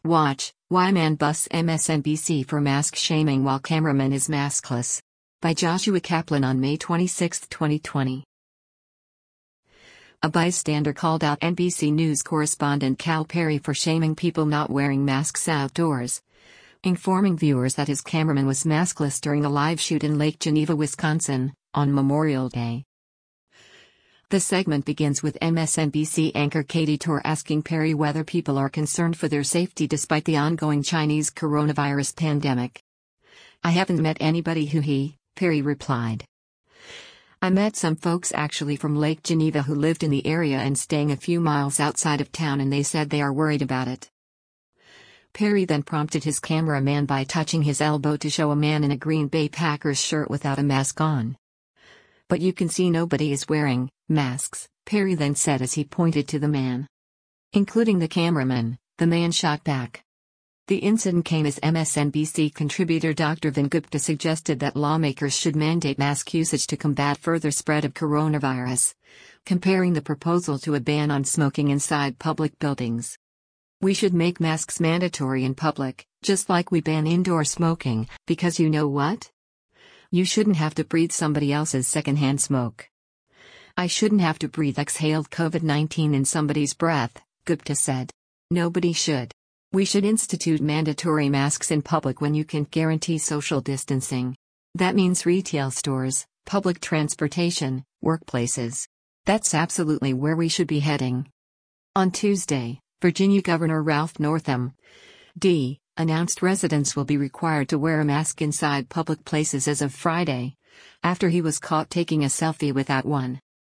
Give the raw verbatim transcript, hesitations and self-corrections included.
Watch, Why Man Busts M S N B C for Mask Shaming While Cameraman is Maskless. By Joshua Kaplan on May twenty-sixth, twenty twenty. A bystander called out N B C News correspondent Cal Perry for shaming people not wearing masks outdoors, informing viewers that his cameraman was maskless during a live shoot in Lake Geneva, Wisconsin, on Memorial Day. The segment begins with M S N B C anchor Katy Tur asking Perry whether people are concerned for their safety despite the ongoing Chinese coronavirus pandemic. "I haven't met anybody who he," Perry replied. "I met some folks actually from Lake Geneva who lived in the area and staying a few miles outside of town, and they said they are worried about it." Perry then prompted his cameraman by touching his elbow to show a man in a Green Bay Packers shirt without a mask on. "But you can see nobody is wearing masks," Perry then said as he pointed to the man. Including the cameraman, the man shot back. The incident came as M S N B C contributor Doctor Vin Gupta suggested that lawmakers should mandate mask usage to combat further spread of coronavirus, comparing the proposal to a ban on smoking inside public buildings. "We should make masks mandatory in public, just like we ban indoor smoking, because you know what? You shouldn't have to breathe somebody else's secondhand smoke. I shouldn't have to breathe exhaled COVID nineteen in somebody's breath," Gupta said. "Nobody should. We should institute mandatory masks in public when you can't guarantee social distancing. That means retail stores, public transportation, workplaces. That's absolutely where we should be heading." On Tuesday, Virginia Governor Ralph Northam, D, announced residents will be required to wear a mask inside public places as of Friday, after he was caught taking a selfie without one.